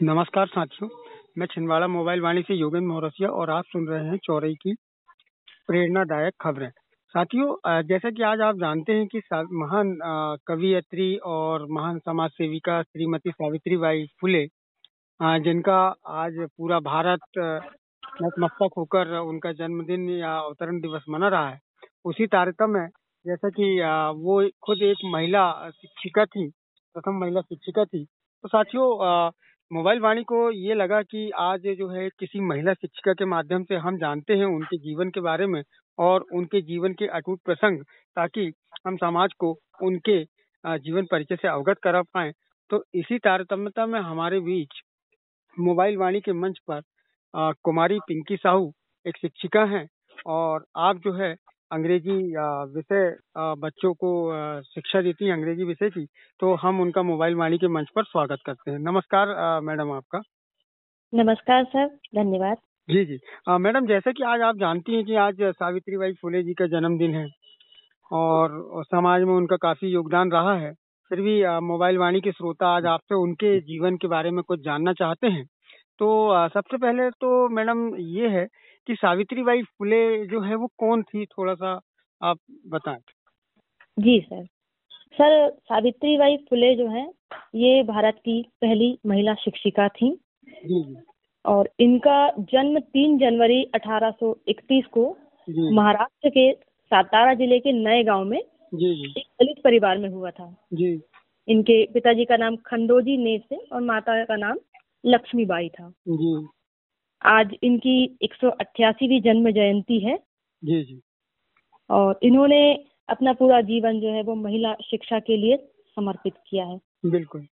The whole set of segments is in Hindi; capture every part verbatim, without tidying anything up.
नमस्कार साथियों, मैं छिंदवाड़ा मोबाइल वाणी से योगेंद्र मौरसिया और आप सुन रहे हैं चौरई की प्रेरणादायक खबरें। साथियों, अ, जैसा कि आज आप जानते हैं कि सा- महान अ, कवयित्री और महान समाज सेविका श्रीमती सावित्री बाई फुले, अ, जिनका आज पूरा भारत अ, नतमस्तक होकर उनका जन्मदिन या अवतरण दिवस मना रहा है। उसी तारतम्य में जैसा कि अ, वो खुद एक महिला शिक्षिका थी, प्रथम महिला शिक्षिका थी। तो साथियों, अ, मोबाइल वाणी को ये लगा कि आज जो है किसी महिला शिक्षिका के माध्यम से हम जानते हैं उनके जीवन के बारे में और उनके जीवन के अटूट प्रसंग, ताकि हम समाज को उनके अ, जीवन परिचय से अवगत करा पाएं। तो इसी तारतम्यता में हमारे बीच मोबाइल वाणी के मंच पर अ, कुमारी पिंकी साहू एक शिक्षिका हैं और आप जो है अंग्रेजी अ, विषय अ, बच्चों को अ, शिक्षा देती हैं अंग्रेजी विषय की। तो हम उनका मोबाइल वाणी के मंच पर स्वागत करते हैं। नमस्कार अ, मैडम आपका। नमस्कार सर, धन्यवाद। जी जी। अ, मैडम, जैसे कि आज आप जानती हैं कि आज सावित्रीबाई फुले जी का जन्मदिन है और समाज में उनका काफी योगदान रहा है। फिर भी अ, मोबाइल वाणी के श्रोता आज आपसे उनके जीवन के बारे में कुछ जानना चाहते हैं। तो अ, सबसे पहले तो मैडम ये है कि सावित्रीबाई फुले जो है वो कौन थी, थोड़ा सा आप बताएं। जी सर। सर, सावित्रीबाई फुले जो है ये भारत की पहली महिला शिक्षिका थी जी जी और इनका जन्म तीन जनवरी अठारह सौ इकतीस को जी महाराष्ट्र के सातारा जिले के नए गांव में जी जी एक दलित परिवार में हुआ था। जी इनके पिताजी का नाम खंडोजी नेसे और माता का नाम लक्ष्मीबाई था। जी आज इनकी एक सौ अट्ठासीवीं जन्म जयंती है जी जी और इन्होंने अपना पूरा जीवन जो है वो महिला शिक्षा के लिए समर्पित किया है। बिल्कुल।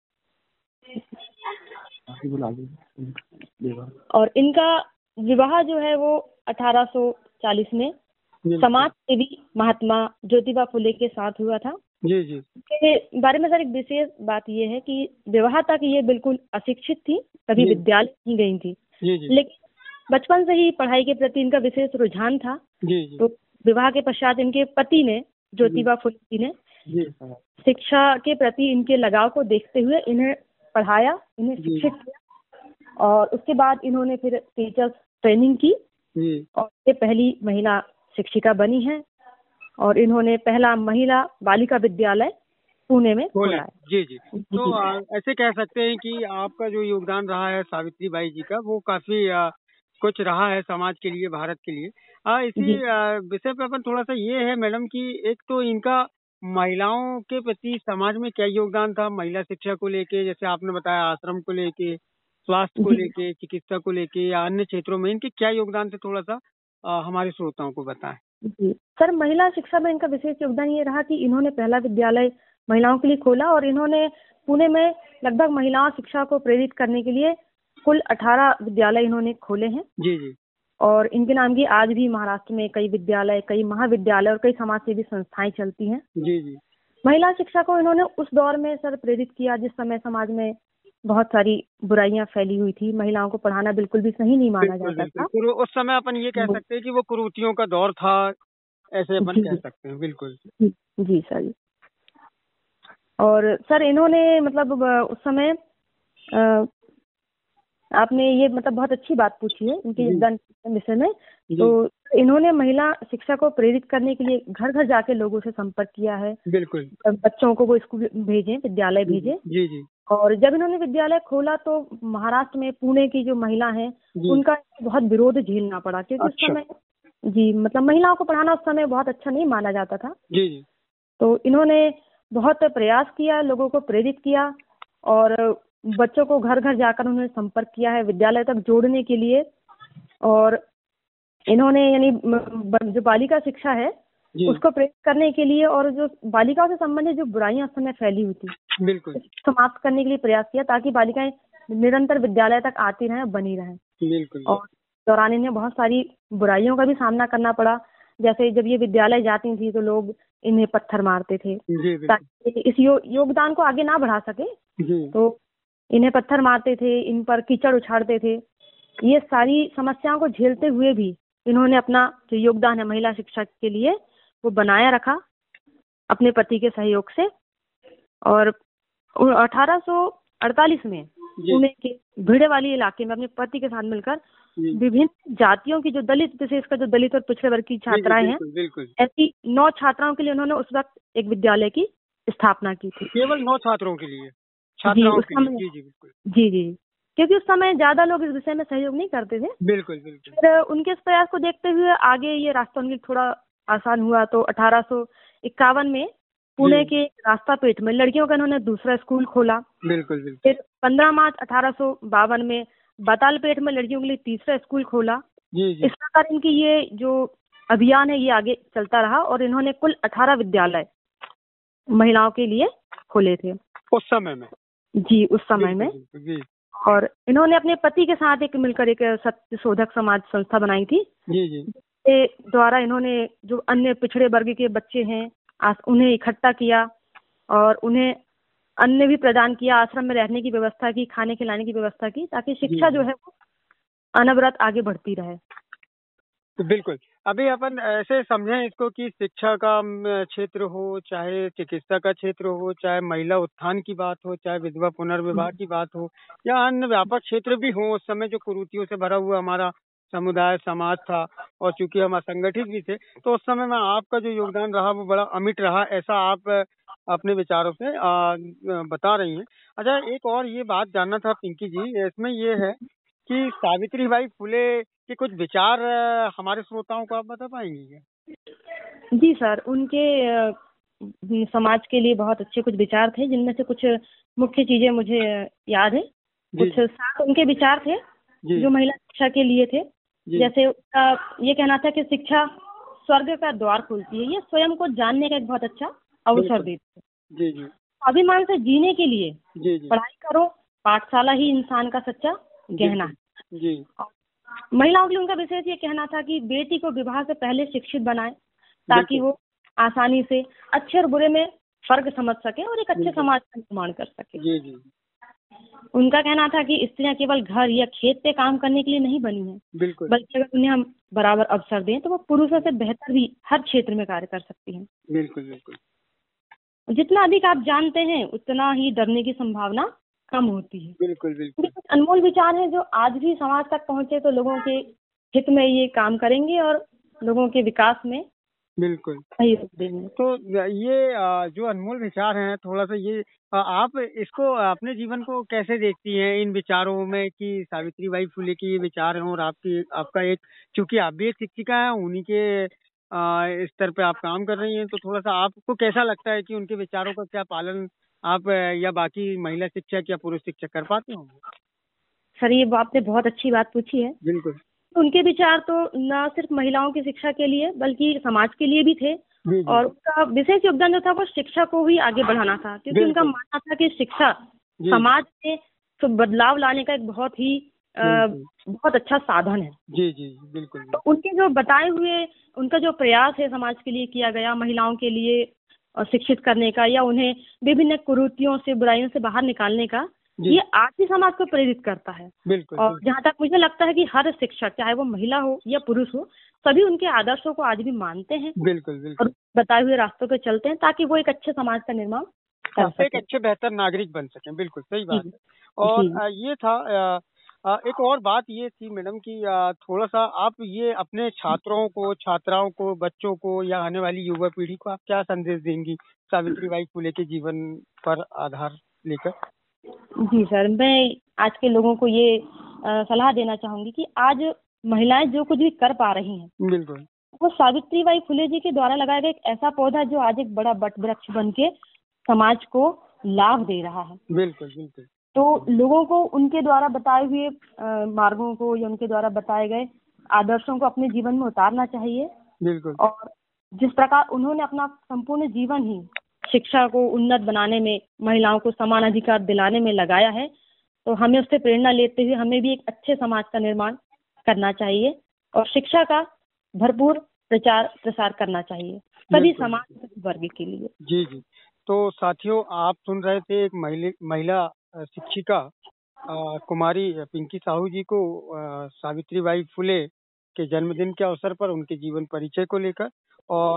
और इनका विवाह जो है वो अठारह सौ चालीस में समाज सेवी महात्मा ज्योतिबा फुले के साथ हुआ था। जी जी इसके बारे में सर एक विशेष बात ये है कि विवाह तक ये बिल्कुल अशिक्षित थी, कभी विद्यालय नहीं गई थी। जी जी लेकिन बचपन से ही पढ़ाई के प्रति इनका विशेष रुझान था। जी जी तो विवाह के पश्चात इनके पति ने, ज्योतिबा फुले जी ने, शिक्षा के प्रति इनके लगाव को देखते हुए इन्हें पढ़ाया, इन्हें शिक्षित किया और उसके बाद इन्होंने फिर टीचर्स ट्रेनिंग की और ये पहली महिला शिक्षिका बनी है और इन्होंने पहला महिला बालिका विद्यालय पुणे में खोला है। जी जी। तो आ, ऐसे कह सकते हैं कि आपका जो योगदान रहा है सावित्रीबाई जी का, वो काफी आ, कुछ रहा है समाज के लिए, भारत के लिए। आ, इसी विषय पे अपन थोड़ा सा ये है मैडम कि एक तो इनका महिलाओं के प्रति समाज में क्या योगदान था, महिला शिक्षा को लेके, जैसे आपने बताया आश्रम को लेके, स्वास्थ्य को लेके, चिकित्सा को लेके या अन्य क्षेत्रों में इनके क्या योगदान थे, थोड़ा सा आ, हमारे श्रोताओं को बताएं। जी सर, महिला शिक्षा में इनका विशेष योगदान ये रहा कि इन्होंने पहला विद्यालय महिलाओं के लिए खोला और इन्होंने पुणे में लगभग महिलाओं शिक्षा को प्रेरित करने के लिए कुल अठारह विद्यालय इन्होंने खोले हैं। जी जी। और इनके नाम की आज भी महाराष्ट्र में कई विद्यालय, कई महाविद्यालय और कई समाज सेवी संस्थाएं चलती हैं। जी जी। महिला शिक्षा को इन्होंने उस दौर में सर प्रेरित किया जिस समय समाज में बहुत सारी बुराइयां फैली हुई थी। महिलाओं को पढ़ाना बिल्कुल भी सही नहीं माना जाता था। उस समय अपन ये कह सकते हैं कि वो कुरीतियों का दौर था, ऐसे अपन कह सकते हैं। बिल्कुल जी सर। और सर इन्होंने मतलब उस समय आ, आपने ये मतलब बहुत अच्छी बात पूछी है इनके योगदान विषय में। तो इन्होंने महिला शिक्षा को प्रेरित करने के लिए घर घर जाके लोगों से संपर्क किया है। बिल्कुल। बच्चों को वो स्कूल भेजे, विद्यालय भेजे। जी जी। और जब इन्होंने विद्यालय खोला तो महाराष्ट्र में पुणे की जो महिला है उनका बहुत विरोध झेलना पड़ा, क्योंकि उस समय जी मतलब महिलाओं को पढ़ाना उस समय बहुत अच्छा नहीं माना जाता था। जी जी। तो इन्होंने बहुत प्रयास किया, लोगों को प्रेरित किया और बच्चों को घर घर जाकर उन्होंने संपर्क किया है विद्यालय तक जोड़ने के लिए। और इन्होंने यानी जो बालिका शिक्षा है उसको प्रेरित करने के लिए और जो बालिकाओं से संबंधित जो बुराइयां उस समय फैली हुई थी बिल्कुल समाप्त करने के लिए प्रयास किया, ताकि बालिकाएं निरंतर विद्यालय तक आती रहें, बनी रहें। बिल्कुल। और दौरान इन्हें बहुत सारी बुराइयों का भी सामना करना पड़ा। जैसे जब ये विद्यालय जाती थी तो लोग इन्हें पत्थर मारते थे ताकि इस यो, योगदान को आगे ना बढ़ा सके। तो इन्हें पत्थर मारते थे, इन पर कीचड़ उछाड़ते थे। ये सारी समस्याओं को झेलते हुए भी इन्होंने अपना जो योगदान है महिला शिक्षा के लिए वो बनाया रखा अपने पति के सहयोग से। और अठारह सौ अड़तालीस में पुणे के भीड़े वाली इलाके में अपने पति के साथ मिलकर विभिन्न जातियों की, जो दलित, विशेषकर जो दलित और पिछड़े वर्ग की छात्राएं हैं, ऐसी नौ छात्राओं के लिए उन्होंने उस वक्त एक विद्यालय की स्थापना की थी। केवल नौ छात्रों के लिए? छात्राओं के लिए? जी जी बिल्कुल। जी जी, क्योंकि उस समय ज्यादा लोग इस विषय में सहयोग नहीं करते थे। बिल्कुल बिल्कुल। फिर उनके इस प्रयास को देखते हुए आगे ये रास्ता उनके थोड़ा आसान हुआ, तो अठारह सौ इक्यावन में पुणे के रास्ता पेट में लड़कियों का इन्होंने दूसरा स्कूल खोला। बिल्कुल बिल्कुल। फिर पंद्रह मार्च अठारह सौ बावन में बतालपेट में लड़कियों के लिए तीसरा स्कूल खोला। जी जी। इस प्रकार इनकी ये जो अभियान है ये आगे चलता रहा और इन्होंने कुल अठारह विद्यालय महिलाओं के लिए खोले थे उस समय में। जी, उस समय में। जी। और इन्होंने अपने पति के साथ एक मिलकर एक सत्य शोधक समाज संस्था बनाई थी। जी जी। के द्वारा इन्होंने जो अन्य पिछड़े वर्ग के बच्चे हैं उन्हें इकट्ठा किया और उन्हें अन्न भी प्रदान किया, आश्रम में रहने की व्यवस्था की, खाने खिलाने की व्यवस्था की, ताकि शिक्षा जो है वो अनवरत आगे बढ़ती रहे। तो बिल्कुल, अभी अपन ऐसे समझें इसको कि शिक्षा का क्षेत्र हो, चाहे चिकित्सा का क्षेत्र हो, चाहे महिला उत्थान की बात हो, चाहे विधवा पुनर्विवाह की बात हो, या अन्य व्यापक क्षेत्र भी हो। उस समय जो कुरीतियों से भरा हुआ हमारा समुदाय समाज था, और चूंकि हम असंगठित भी थे, तो उस समय में आपका जो योगदान रहा वो बड़ा अमिट रहा, ऐसा आप अपने विचारों से आ, बता रही हैं। अच्छा, एक और ये बात जानना था पिंकी जी, इसमें ये है कि सावित्रीबाई फुले के कुछ विचार हमारे श्रोताओं को आप बता पाएंगी क्या? जी सर, उनके समाज के लिए बहुत अच्छे कुछ विचार थे, जिनमें से कुछ मुख्य चीजें मुझे याद है। कुछ सात उनके विचार थे जो महिला शिक्षा के लिए थे। जैसे उसका ये कहना था कि शिक्षा स्वर्ग का द्वार खोलती है, ये स्वयं को जानने का एक बहुत अच्छा अवसर देती है। जी जी। अभिमान से जीने के लिए जी जी। पढ़ाई करो, पाठशाला ही इंसान का सच्चा गहना है। जी। महिलाओं के लिए उनका विशेष ये कहना था कि बेटी को विवाह से पहले शिक्षित बनाए, ताकि वो आसानी से अच्छे और बुरे में फर्क समझ सके और एक अच्छे समाज का निर्माण कर सके। जी जी। उनका कहना था कि स्त्रियां केवल घर या खेत पे काम करने के लिए नहीं बनी हैं, बिल्कुल, बल्कि अगर उन्हें हम बराबर अवसर दें तो वो पुरुषों से बेहतर भी हर क्षेत्र में कार्य कर सकती हैं। बिल्कुल बिल्कुल। जितना अधिक आप जानते हैं उतना ही डरने की संभावना कम होती है। बिल्कुल बिल्कुल। कुछ अनमोल विचार हैं जो आज भी समाज तक पहुंचे तो लोगों के हित में ये काम करेंगे और लोगों के विकास में बिल्कुल सहयोग देंगे। तो ये जो अनमोल विचार हैं, थोड़ा सा ये आप इसको अपने जीवन को कैसे देखती हैं इन विचारों में कि सावित्रीबाई फुले के ये विचार हैं, और आपकी आपका एक, चूंकि आप भी एक शिक्षिका हैं, उन्हीं के स्तर पे आप काम कर रही हैं, तो थोड़ा सा आपको कैसा लगता है कि उनके विचारों का क्या पालन आप या बाकी महिला शिक्षक या पुरुष शिक्षक कर पाते होंगे? सर, ये आपने बहुत अच्छी बात पूछी है। बिल्कुल। उनके विचार तो न सिर्फ महिलाओं की शिक्षा के लिए बल्कि समाज के लिए भी थे। जी जी। और उनका विशेष योगदान जो था वो शिक्षा को ही आगे बढ़ाना था, क्योंकि उनका मानना था कि शिक्षा समाज में तो बदलाव लाने का एक बहुत ही आ, बहुत अच्छा साधन है। जी जी बिल्कुल। तो उनके जो बताए हुए उनका जो प्रयास है समाज के लिए किया गया, महिलाओं के लिए शिक्षित करने का या उन्हें विभिन्न कुरीतियों से, बुराइयों से बाहर निकालने का, ये आज भी समाज को प्रेरित करता है। बिल्कुल। और जहाँ तक मुझे लगता है कि हर शिक्षक, चाहे वो महिला हो या पुरुष हो, सभी उनके आदर्शों को आज भी मानते हैं। बिल्कुल बिल्कुल। और बताए हुए रास्तों पे चलते हैं ताकि वो एक अच्छे समाज का निर्माण कर सके, एक अच्छे बेहतर नागरिक बन सकें। बिल्कुल सही बात है। और ये था एक और बात ये थी मैडम कि थोड़ा सा आप ये अपने छात्रों को, छात्राओं को, बच्चों को या आने वाली युवा पीढ़ी को आप क्या संदेश देंगी सावित्रीबाई फुले के जीवन पर आधार लेकर? जी सर, मैं आज के लोगों को ये आ, सलाह देना चाहूंगी कि आज महिलाएं जो कुछ भी कर पा रही हैं, बिल्कुल, वो सावित्रीबाई फुले जी के द्वारा लगाया गया एक ऐसा पौधा जो आज एक बड़ा बट वृक्ष बन के समाज को लाभ दे रहा है। बिल्कुल बिल्कुल। तो लोगों को उनके द्वारा बताए हुए मार्गों को या उनके द्वारा बताए गए आदर्शों को अपने जीवन में उतारना चाहिए। बिल्कुल। और जिस प्रकार उन्होंने अपना संपूर्ण जीवन ही शिक्षा को उन्नत बनाने में, महिलाओं को समान अधिकार दिलाने में लगाया है, तो हमें उससे प्रेरणा लेते हुए हमें भी एक अच्छे समाज का निर्माण करना चाहिए और शिक्षा का भरपूर प्रचार प्रसार करना चाहिए सभी समाज वर्ग के लिए। जी जी। तो साथियों, आप सुन रहे थे एक महिला शिक्षिका कुमारी पिंकी साहू जी को सावित्रीबाई फुले के जन्मदिन के अवसर पर उनके जीवन परिचय को लेकर,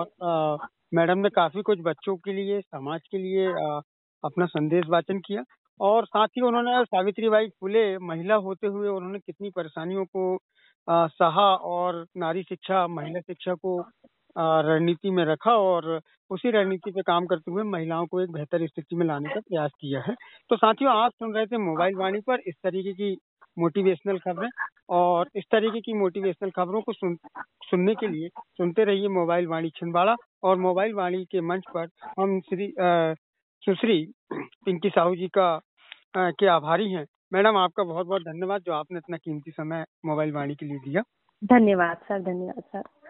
और मैडम ने काफी कुछ बच्चों के लिए, समाज के लिए आ, अपना संदेश वाचन किया। और साथ ही उन्होंने सावित्रीबाई फुले महिला होते हुए उन्होंने कितनी परेशानियों को आ, सहा और नारी शिक्षा, महिला शिक्षा को रणनीति में रखा और उसी रणनीति पे काम करते हुए महिलाओं को एक बेहतर स्थिति में लाने का प्रयास किया है। तो साथियों, आप सुन रहे थे मोबाइल वाणी पर इस तरीके की मोटिवेशनल खबरें, और इस तरीके की मोटिवेशनल खबरों को सुन सुनने के लिए सुनते रहिए मोबाइल वाणी छिंदवाड़ा। और मोबाइल वाणी के मंच पर हम श्री सुश्री पिंकी साहू जी का आ, के आभारी हैं। मैडम, आपका बहुत बहुत धन्यवाद जो आपने इतना कीमती समय मोबाइल वाणी के लिए दिया। धन्यवाद सर, धन्यवाद सर।